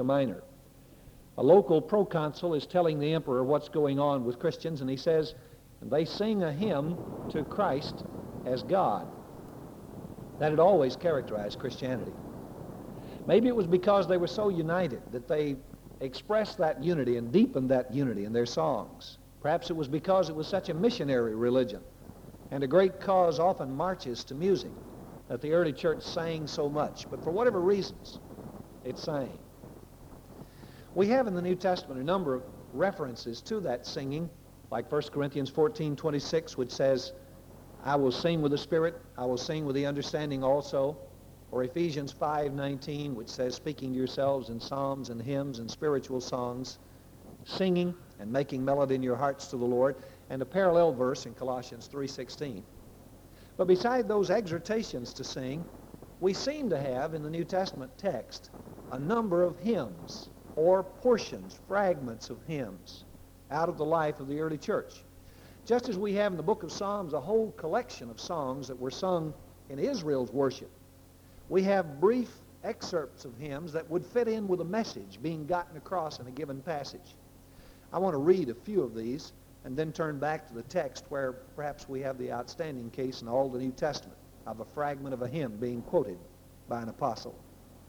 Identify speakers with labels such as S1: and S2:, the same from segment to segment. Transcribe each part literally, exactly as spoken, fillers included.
S1: Minor. A local proconsul is telling the emperor what's going on with Christians, and he says, they sing a hymn to Christ as God. That had always characterized Christianity. Maybe it was because they were so united that they expressed that unity and deepened that unity in their songs. Perhaps it was because it was such a missionary religion, and a great cause often marches to music, that the early church sang so much. But for whatever reasons, it sang. We have in the New Testament a number of references to that singing, like First Corinthians fourteen twenty-six, which says, I will sing with the Spirit, I will sing with the understanding also. Or Ephesians five nineteen, which says, speaking to yourselves in psalms and hymns and spiritual songs, singing and making melody in your hearts to the Lord. And a parallel verse in Colossians three sixteen. But beside those exhortations to sing, we seem to have in the New Testament text a number of hymns or portions, fragments of hymns out of the life of the early church. Just as we have in the book of Psalms a whole collection of songs that were sung in Israel's worship, we have brief excerpts of hymns that would fit in with a message being gotten across in a given passage. I want to read a few of these and then turn back to the text where perhaps we have the outstanding case in all the New Testament of a fragment of a hymn being quoted by an apostle.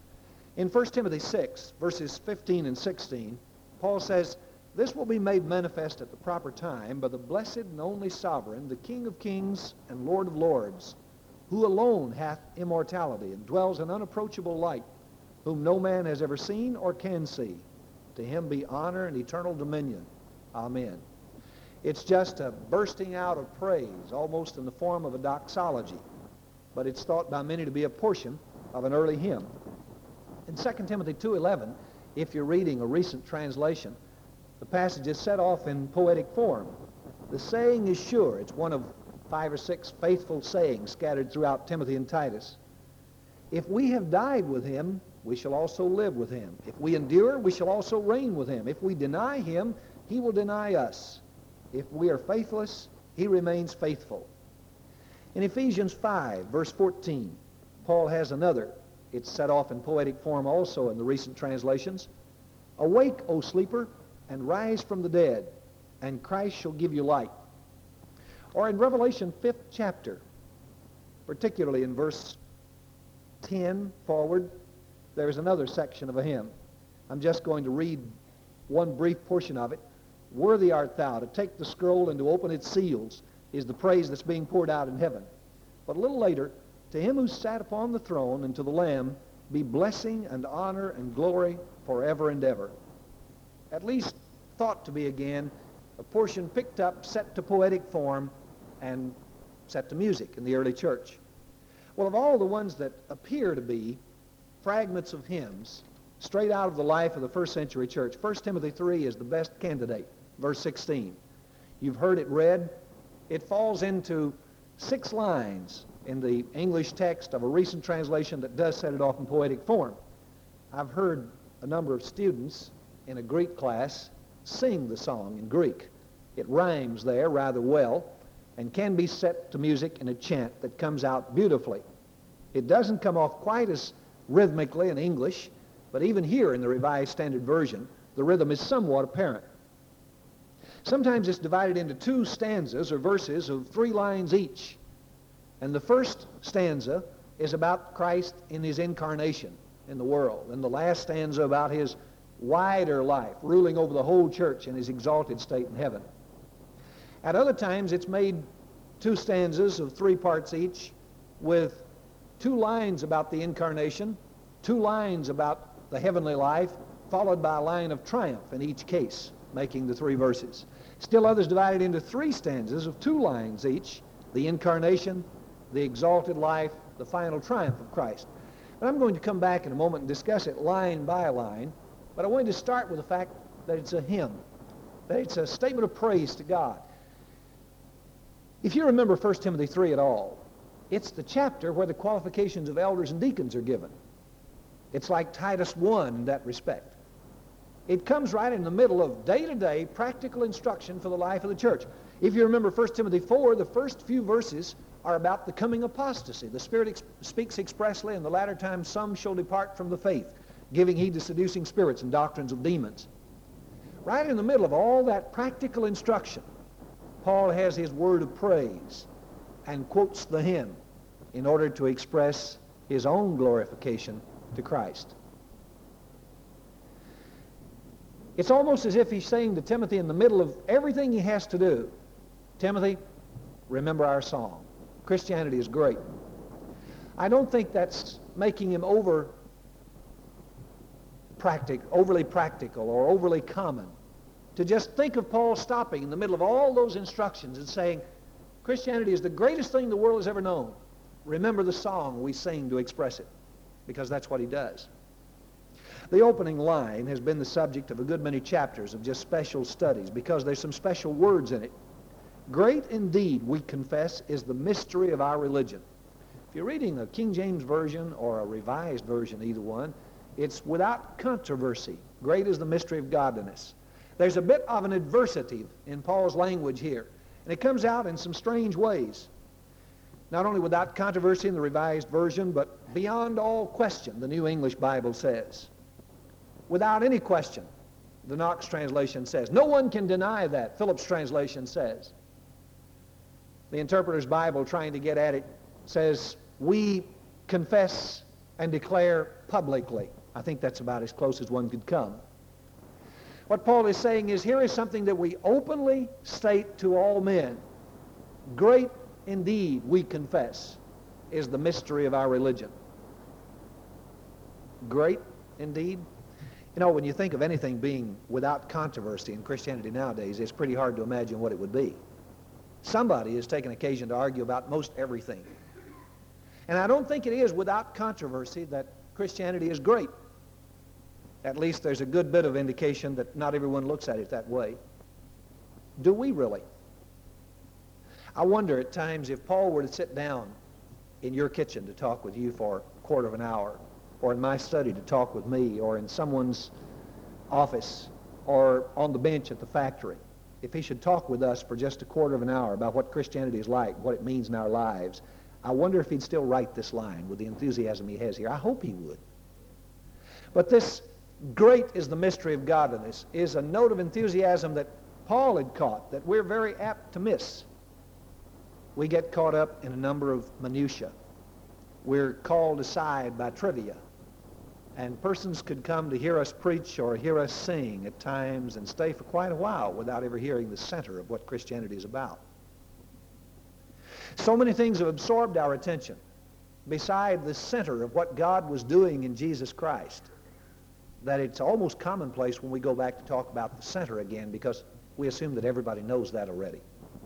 S1: In First Timothy six, verses fifteen and sixteen, Paul says, this will be made manifest at the proper time by the blessed and only sovereign, the King of kings and Lord of lords, who alone hath immortality and dwells in unapproachable light, whom no man has ever seen or can see. To him be honor and eternal dominion. Amen. It's just a bursting out of praise, almost in the form of a doxology, but it's thought by many to be a portion of an early hymn. In Second Timothy two eleven, if you're reading a recent translation, the passage is set off in poetic form. The saying is sure. It's one of five or six faithful sayings scattered throughout Timothy and Titus. If we have died with him, we shall also live with him. If we endure, we shall also reign with him. If we deny him, he will deny us. If we are faithless, he remains faithful. In Ephesians five, verse fourteen, Paul has another. It's set off in poetic form also in the recent translations. Awake, O sleeper, and rise from the dead, and Christ shall give you light. Or in Revelation fifth chapter, particularly in verse ten forward, there's another section of a hymn. I'm just going to read one brief portion of it. Worthy art thou to take the scroll and to open its seals, is the praise that's being poured out in heaven. But a little later, to him who sat upon the throne and to the Lamb be blessing and honor and glory forever and ever. At least thought to be again a portion picked up, set to poetic form, and set to music in the early church. Well, of all the ones that appear to be fragments of hymns straight out of the life of the first century church, First Timothy three is the best candidate. Verse sixteen. You've heard it read. It falls into six lines in the English text of a recent translation that does set it off in poetic form. I've heard a number of students in a Greek class sing the song in Greek. It rhymes there rather well and can be set to music in a chant that comes out beautifully. It doesn't come off quite as rhythmically in English, but even here in the Revised Standard Version, the rhythm is somewhat apparent. Sometimes it's divided into two stanzas or verses of three lines each. And the first stanza is about Christ in his incarnation in the world, and the last stanza about his wider life, ruling over the whole church in his exalted state in heaven. At other times, it's made two stanzas of three parts each, with two lines about the incarnation, two lines about the heavenly life, followed by a line of triumph in each case, making the three verses. Still others divided into three stanzas of two lines each, the incarnation, the exalted life, the final triumph of Christ. But I'm going to come back in a moment and discuss it line by line, but I wanted to start with the fact that it's a hymn, that it's a statement of praise to God. If you remember First Timothy three at all, it's the chapter where the qualifications of elders and deacons are given. It's like Titus one in that respect. It comes right in the middle of day-to-day practical instruction for the life of the church. If you remember First Timothy four, the first few verses are about the coming apostasy. The Spirit ex- speaks expressly, in the latter times some shall depart from the faith. giving heed to seducing spirits and doctrines of demons. Right in the middle of all that practical instruction, Paul has his word of praise and quotes the hymn in order to express his own glorification to Christ. It's almost as if he's saying to Timothy in the middle of everything he has to do, Timothy, remember our song. Christianity is great. I don't think that's making him over practic, overly practical or overly common to just think of Paul stopping in the middle of all those instructions and saying, Christianity is the greatest thing the world has ever known. Remember the song we sing to express it, because that's what he does. The opening line has been the subject of a good many chapters of just special studies because there's some special words in it. Great indeed, we confess, is the mystery of our religion. If you're reading a King James Version or a Revised Version, either one, it's without controversy. Great is the mystery of godliness. There's a bit of an adversity in Paul's language here, and it comes out in some strange ways. Not only without controversy in the Revised Version, but beyond all question, the New English Bible says. Without any question, the Knox translation says. No one can deny that, Phillips translation says. The Interpreter's Bible, trying to get at it, says, we confess and declare publicly. I think that's about as close as one could come. What Paul is saying is, here is something that we openly state to all men. Great indeed, we confess, is the mystery of our religion. Great indeed. You know, when you think of anything being without controversy in Christianity nowadays, it's pretty hard to imagine what it would be. Somebody has taken occasion to argue about most everything. And I don't think it is without controversy that Christianity is great. At least there's a good bit of indication that not everyone looks at it that way. Do we really? I wonder at times if Paul were to sit down in your kitchen to talk with you for a quarter of an hour, or in my study to talk with me, or in someone's office, or on the bench at the factory, if he should talk with us for just a quarter of an hour about what Christianity is like, what it means in our lives, I wonder if he'd still write this line with the enthusiasm he has here. I hope he would. But this great is the mystery of godliness is a note of enthusiasm that Paul had caught, that we're very apt to miss. We get caught up in a number of minutiae. We're called aside by trivia. And persons could come to hear us preach or hear us sing at times and stay for quite a while without ever hearing the center of what Christianity is about. So many things have absorbed our attention beside the center of what God was doing in Jesus Christ that it's almost commonplace when we go back to talk about the center again because we assume that everybody knows that already.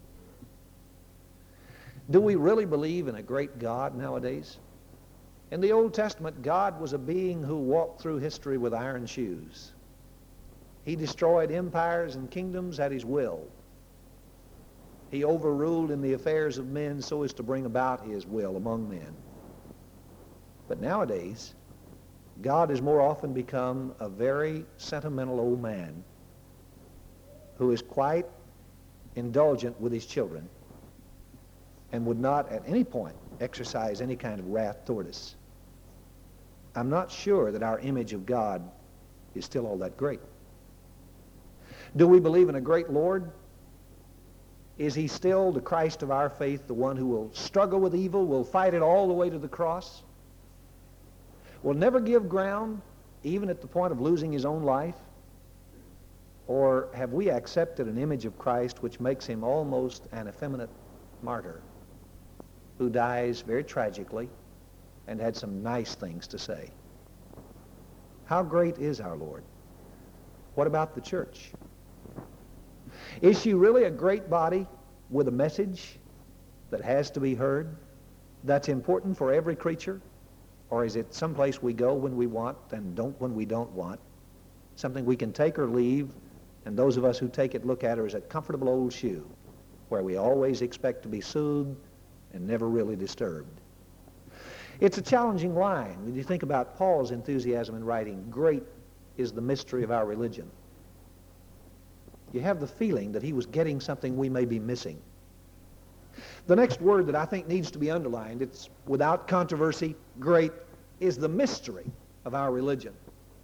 S1: Do we really believe in a great God nowadays? In the Old Testament, God was a being who walked through history with iron shoes. He destroyed empires and kingdoms at his will. He overruled in the affairs of men so as to bring about his will among men. But nowadays, God has more often become a very sentimental old man who is quite indulgent with his children and would not at any point exercise any kind of wrath toward us. I'm not sure that our image of God is still all that great. Do we believe in a great Lord? Is he still the Christ of our faith, the one who will struggle with evil, will fight it all the way to the cross, will never give ground, even at the point of losing his own life? Or have we accepted an image of Christ which makes him almost an effeminate martyr who dies very tragically and had some nice things to say? How great is our Lord? What about the church? Is she really a great body with a message that has to be heard, that's important for every creature? Or is it someplace we go when we want and don't when we don't want? Something we can take or leave, and those of us who take it look at her as a comfortable old shoe where we always expect to be soothed and never really disturbed. It's a challenging line when you think about Paul's enthusiasm in writing, great is the mystery of our religion. You have the feeling that he was getting something we may be missing. The next word that I think needs to be underlined, it's without controversy, great, is the mystery of our religion.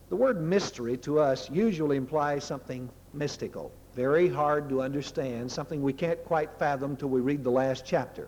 S1: The word mystery to us usually implies something mystical, very hard to understand, something we can't quite fathom till we read the last chapter.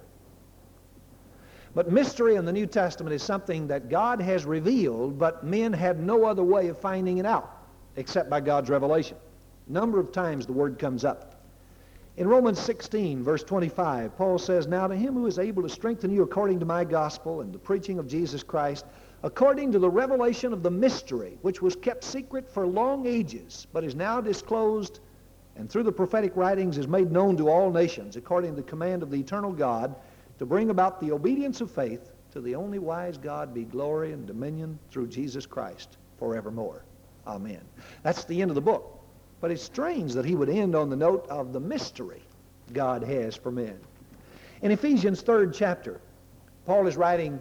S1: But mystery in the New Testament is something that God has revealed, but men had no other way of finding it out except by God's revelation. A number of times the word comes up. In Romans sixteen, verse twenty-five, Paul says, "Now to him who is able to strengthen you according to my gospel and the preaching of Jesus Christ, according to the revelation of the mystery, which was kept secret for long ages, but is now disclosed, and through the prophetic writings is made known to all nations, according to the command of the eternal God, to bring about the obedience of faith, to the only wise God be glory and dominion through Jesus Christ forevermore. Amen." That's the end of the book. But it's strange that he would end on the note of the mystery God has for men. In Ephesians' third chapter, Paul is writing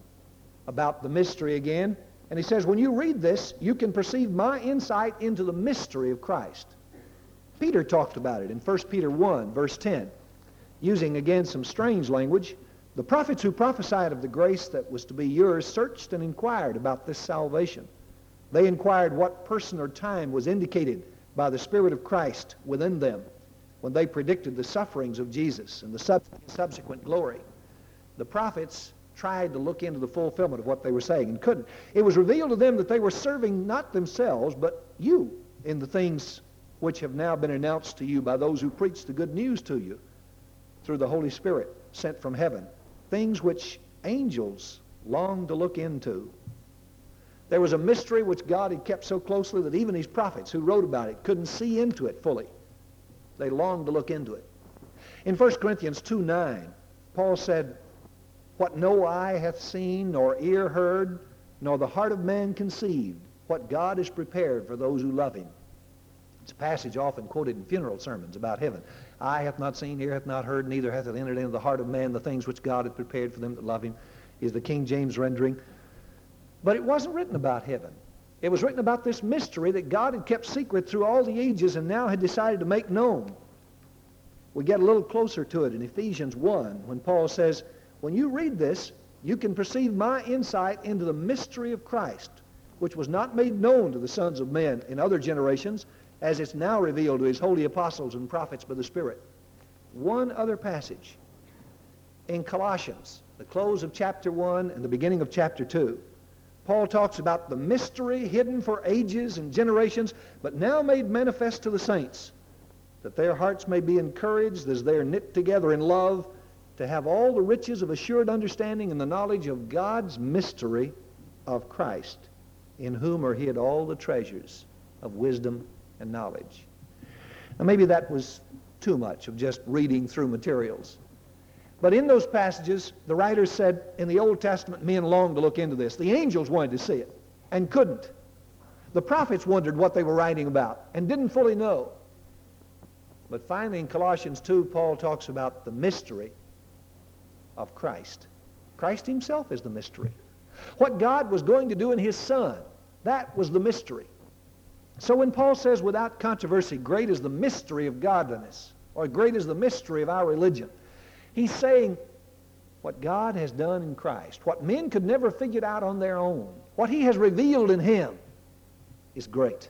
S1: about the mystery again, and he says, when you read this, you can perceive my insight into the mystery of Christ. Peter talked about it in First Peter one, verse ten, using again some strange language. "The prophets who prophesied of the grace that was to be yours searched and inquired about this salvation. They inquired what person or time was indicated by the Spirit of Christ within them when they predicted the sufferings of Jesus and the sub- subsequent glory." The prophets tried to look into the fulfillment of what they were saying and couldn't. It was revealed to them that they were serving not themselves, but you in the things which have now been announced to you by those who preach the good news to you through the Holy Spirit sent from heaven, things which angels long to look into. There was a mystery which God had kept so closely that even these prophets who wrote about it couldn't see into it fully. They longed to look into it. In First Corinthians two nine, Paul said, "What no eye hath seen, nor ear heard, nor the heart of man conceived, what God has prepared for those who love him." It's a passage often quoted in funeral sermons about heaven. "Eye hath not seen, ear hath not heard, neither hath it entered into the heart of man the things which God hath prepared for them that love him," is the King James rendering. But it wasn't written about heaven. It was written about this mystery that God had kept secret through all the ages and now had decided to make known. We get a little closer to it in Ephesians one when Paul says, when you read this, you can perceive my insight into the mystery of Christ, which was not made known to the sons of men in other generations, as it's now revealed to his holy apostles and prophets by the Spirit. One other passage in Colossians, the close of chapter one and the beginning of chapter two. Paul talks about the mystery hidden for ages and generations, but now made manifest to the saints, that their hearts may be encouraged as they are knit together in love, to have all the riches of assured understanding and the knowledge of God's mystery of Christ, in whom are hid all the treasures of wisdom and knowledge. Now maybe that was too much of just reading through materials. But in those passages, the writers said, in the Old Testament, men longed to look into this. The angels wanted to see it and couldn't. The prophets wondered what they were writing about and didn't fully know. But finally in Colossians two, Paul talks about the mystery of Christ. Christ himself is the mystery. What God was going to do in his Son, that was the mystery. So when Paul says, without controversy, great is the mystery of godliness, or great is the mystery of our religion, he's saying what God has done in Christ, what men could never figure out on their own, what he has revealed in him is great.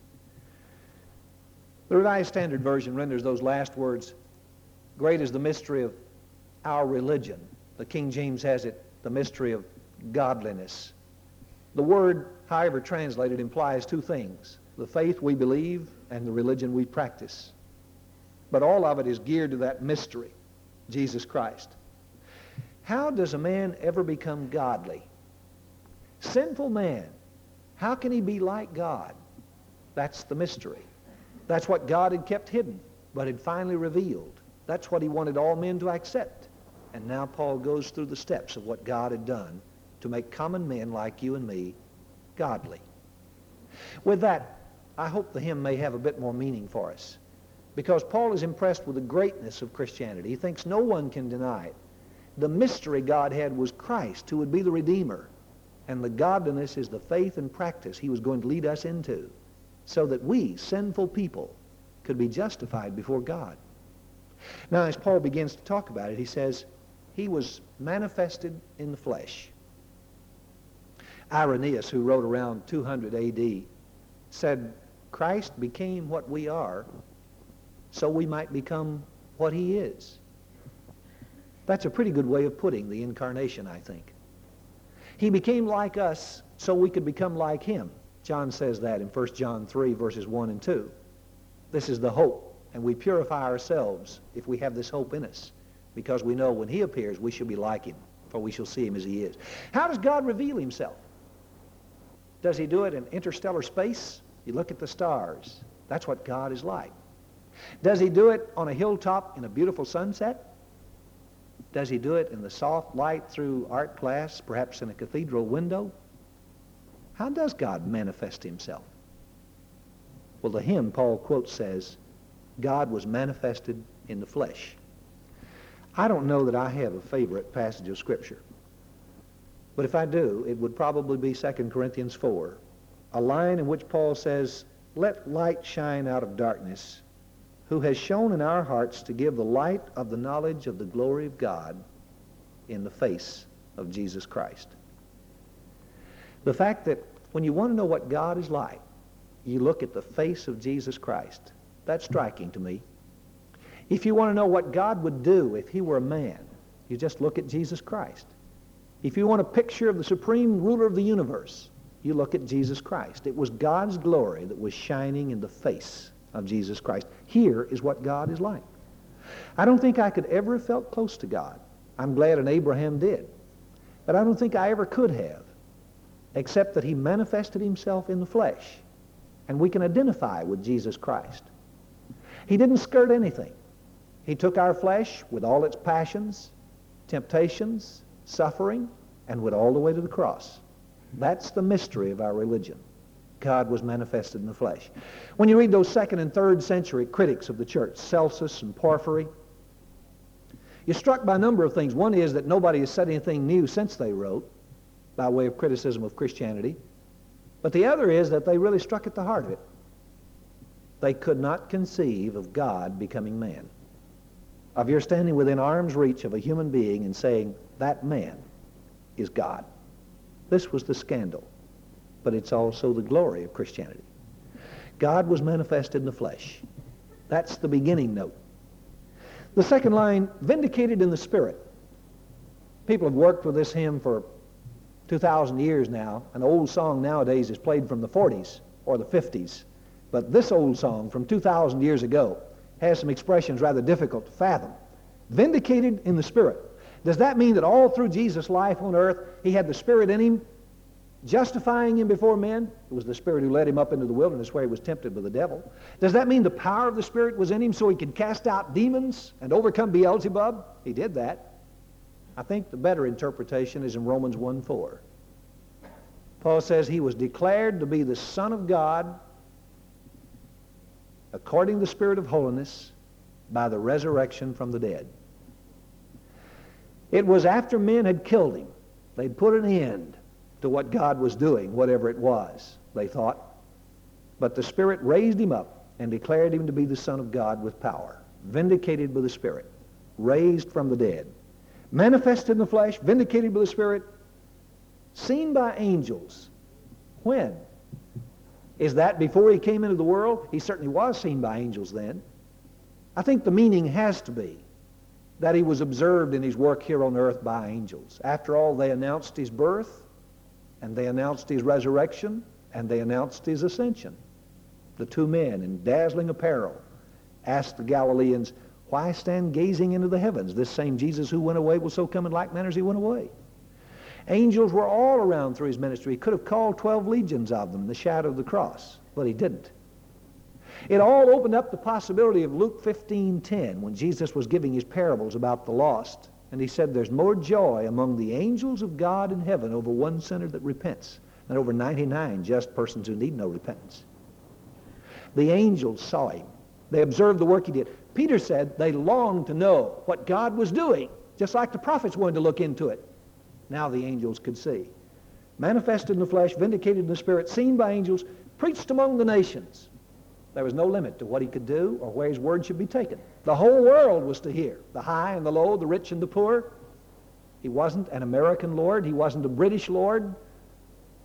S1: The Revised Standard Version renders those last words, great is the mystery of our religion. The King James has it, the mystery of godliness. The word, however translated, implies two things, the faith we believe and the religion we practice. But all of it is geared to that mystery, Jesus Christ. How does a man ever become godly? Sinful man, how can he be like God? That's the mystery. That's what God had kept hidden, but had finally revealed. That's what he wanted all men to accept. And now Paul goes through the steps of what God had done to make common men like you and me godly. With that, I hope the hymn may have a bit more meaning for us, because Paul is impressed with the greatness of Christianity. He thinks no one can deny it. The mystery God had was Christ, who would be the Redeemer, and the godliness is the faith and practice he was going to lead us into, so that we, sinful people, could be justified before God. Now, as Paul begins to talk about it, he says, he was manifested in the flesh. Irenaeus, who wrote around two hundred A D, said, Christ became what we are so we might become what he is. That's a pretty good way of putting the incarnation, I think. He became like us so we could become like him. John says that in First John three, verses one and two. This is the hope, and we purify ourselves if we have this hope in us, because we know when he appears, we shall be like him, for we shall see him as he is. How does God reveal himself? Does he do it in interstellar space? You look at the stars. That's what God is like. Does he do it on a hilltop in a beautiful sunset? Does he do it in the soft light through art class, perhaps in a cathedral window? How does God manifest himself? Well, the hymn Paul quotes says, God was manifested in the flesh. I don't know that I have a favorite passage of Scripture. But if I do, it would probably be Second Corinthians four, a line in which Paul says, let light shine out of darkness, who has shown in our hearts to give the light of the knowledge of the glory of God in the face of Jesus Christ. The fact that when you want to know what God is like, you look at the face of Jesus Christ. That's striking to me. If you want to know what God would do if he were a man, you just look at Jesus Christ. If you want a picture of the supreme ruler of the universe, you look at Jesus Christ. It was God's glory that was shining in the face of Jesus Christ. Here is what God is like. I don't think I could ever have felt close to God. I'm glad an Abraham did. But I don't think I ever could have, except that he manifested himself in the flesh. And we can identify with Jesus Christ. He didn't skirt anything. He took our flesh with all its passions, temptations, suffering, and went all the way to the cross. That's the mystery of our religion. God was manifested in the flesh. When you read those second and third century critics of the church, Celsus and Porphyry, you're struck by a number of things. One is that nobody has said anything new since they wrote, by way of criticism of Christianity. But the other is that they really struck at the heart of it. They could not conceive of God becoming man. Of your standing within arm's reach of a human being and saying, that man is God. This was the scandal. But it's also the glory of Christianity. God was manifested in the flesh. That's the beginning note. The second line, vindicated in the Spirit. People have worked with this hymn for two thousand years now. An old song nowadays is played from the forties or the fifties. But this old song from two thousand years ago has some expressions rather difficult to fathom. Vindicated in the Spirit. Does that mean that all through Jesus' life on earth, he had the Spirit in him, justifying him before men? It was the Spirit who led him up into the wilderness where he was tempted by the devil. Does that mean the power of the Spirit was in him so he could cast out demons and overcome Beelzebub? He did that. I think the better interpretation is in Romans one four. Paul says he was declared to be the Son of God according to the Spirit of holiness by the resurrection from the dead. It was after men had killed him. They'd put an end to what God was doing, whatever it was, they thought. But the Spirit raised him up and declared him to be the Son of God with power, vindicated by the Spirit, raised from the dead, manifested in the flesh, vindicated by the Spirit, seen by angels. When? Is that before he came into the world? He certainly was seen by angels then. I think the meaning has to be that he was observed in his work here on earth by angels. After all, they announced his birth, and they announced his resurrection, and they announced his ascension. The two men in dazzling apparel asked the Galileans, why stand gazing into the heavens? This same Jesus who went away will so come in like manner as he went away. Angels were all around through his ministry. He could have called twelve legions of them in the shadow of the cross, but he didn't. It all opened up the possibility of Luke fifteen ten, when Jesus was giving his parables about the lost. And he said, there's more joy among the angels of God in heaven over one sinner that repents than over ninety-nine just persons who need no repentance. The angels saw him. They observed the work he did. Peter said they longed to know what God was doing, just like the prophets wanted to look into it. Now the angels could see. Manifested in the flesh, vindicated in the Spirit, seen by angels, preached among the nations. There was no limit to what he could do or where his word should be taken. The whole world was to hear, the high and the low, the rich and the poor. He wasn't an American Lord. He wasn't a British Lord.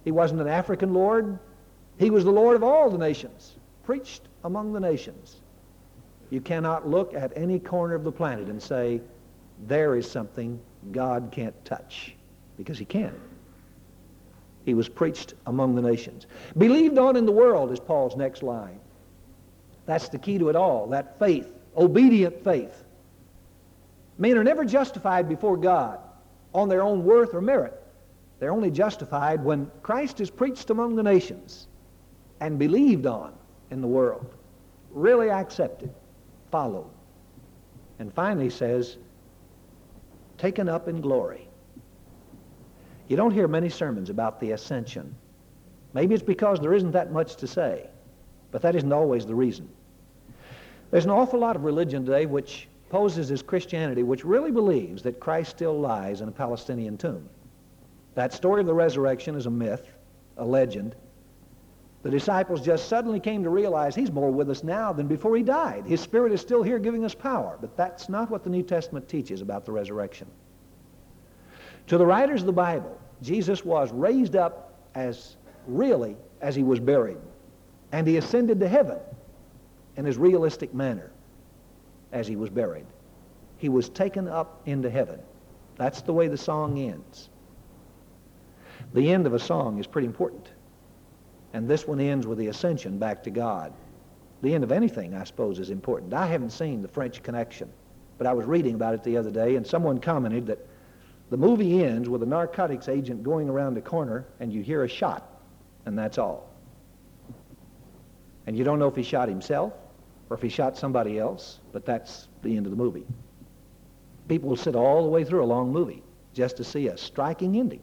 S1: He wasn't an African Lord. He was the Lord of all the nations, preached among the nations. You cannot look at any corner of the planet and say, there is something God can't touch, because he can. He was preached among the nations. Believed on in the world is Paul's next line. That's the key to it all, that faith, obedient faith. Men are never justified before God on their own worth or merit. They're only justified when Christ is preached among the nations and believed on in the world, really accepted, followed. And finally says, taken up in glory. You don't hear many sermons about the ascension. Maybe it's because there isn't that much to say, but that isn't always the reason. There's an awful lot of religion today which poses as Christianity, which really believes that Christ still lies in a Palestinian tomb. That story of the resurrection is a myth, a legend. The disciples just suddenly came to realize he's more with us now than before he died. His Spirit is still here giving us power, but that's not what the New Testament teaches about the resurrection. To the writers of the Bible, Jesus was raised up as really as he was buried, and he ascended to heaven in his realistic manner as he was buried. He was taken up into heaven. That's the way the song ends. The end of a song is pretty important. And this one ends with the ascension back to God. The end of anything, I suppose, is important. I haven't seen The French Connection, but I was reading about it the other day, and someone commented that the movie ends with a narcotics agent going around a corner, and you hear a shot, and that's all. And you don't know if he shot himself or if he shot somebody else, but that's the end of the movie. People will sit all the way through a long movie just to see a striking ending.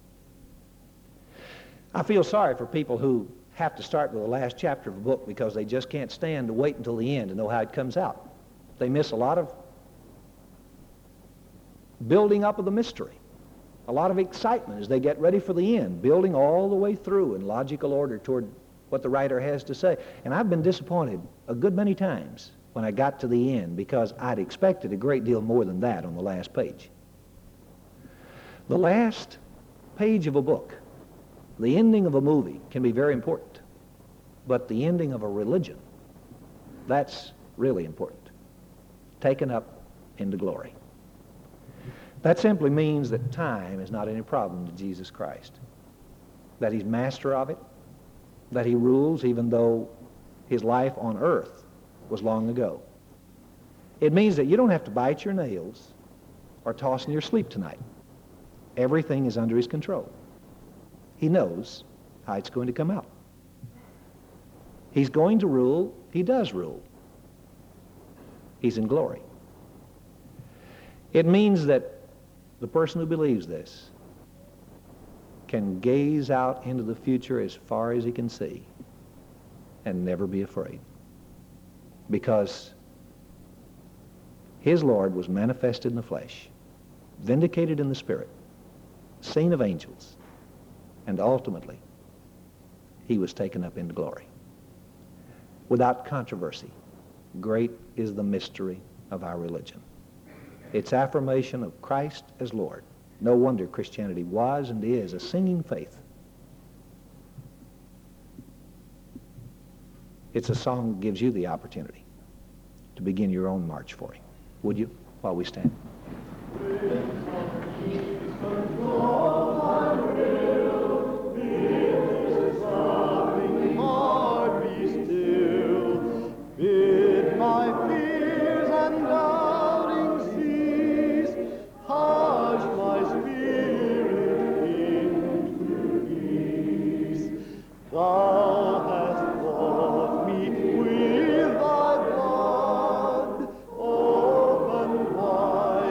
S1: I feel sorry for people who have to start with the last chapter of a book because they just can't stand to wait until the end to know how it comes out. They miss a lot of building up of the mystery, a lot of excitement as they get ready for the end, building all the way through in logical order toward what the writer has to say. And I've been disappointed a good many times when I got to the end because I'd expected a great deal more than that on the last page. The last page of a book, the ending of a movie, can be very important, but the ending of a religion, that's really important. Taken up into glory. That simply means that time is not any problem to Jesus Christ, that he's master of it, that he rules even though his life on earth was long ago. It means that you don't have to bite your nails or toss in your sleep tonight. Everything is under his control. He knows how it's going to come out. He's going to rule. He does rule. He's in glory. It means that the person who believes this can gaze out into the future as far as he can see and never be afraid, because his Lord was manifested in the flesh, vindicated in the Spirit, seen of angels, and ultimately he was taken up into glory. Without controversy, great is the mystery of our religion. Its affirmation of Christ as Lord. No wonder Christianity was and is a singing faith. It's a song that gives you the opportunity to begin your own march for him. Would you, while we stand?
S2: Open wide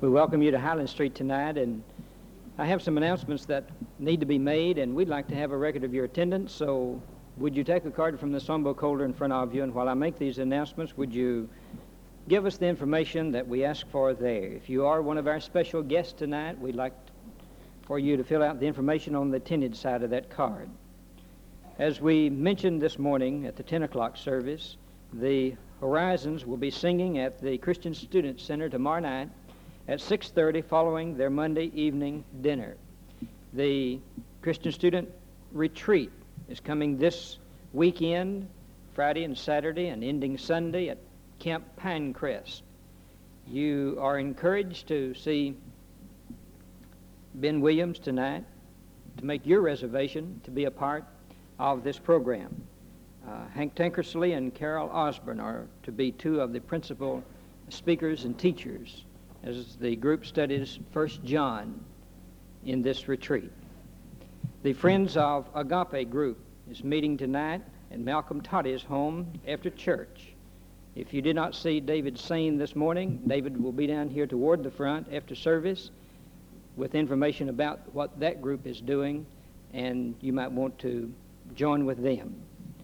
S2: We welcome you to Highland Street tonight, and I have some announcements that need to be made, and we'd like to have a record of your attendance. So would you take a card from the songbook holder in front of you, and while I make these announcements, would you give us the information that we ask for there? If you are one of our special guests tonight, we'd like for you to fill out the information on the attended side of that card. As we mentioned this morning at the ten o'clock service, the Horizons will be singing at the Christian Student Center tomorrow night at six thirty following their Monday evening dinner. The Christian Student Retreat is coming this weekend, Friday and Saturday, and ending Sunday at Camp Pinecrest. You are encouraged to see Ben Williams tonight, to make your reservation to be a part of this program. Uh, Hank Tankersley and Carol Osborne are to be two of the principal speakers and teachers as the group studies First John in this retreat. The Friends of Agape group is meeting tonight at Malcolm Toddy's home after church. If you did not see David Sane this morning, David will be down here toward the front after service with information about what that group is doing, and you might want to join with them.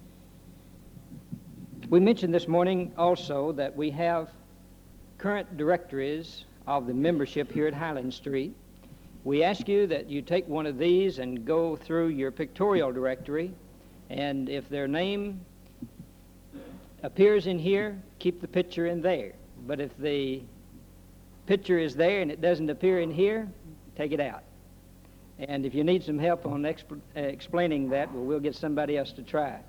S2: We mentioned this morning also that we have current directories of the membership here at Highland Street. We ask you that you take one of these and go through your pictorial directory, and if their name appears in here, keep the picture in there. But if the picture is there and it doesn't appear in here, take it out. And if you need some help on exp- uh, explaining that, well, we'll get somebody else to try.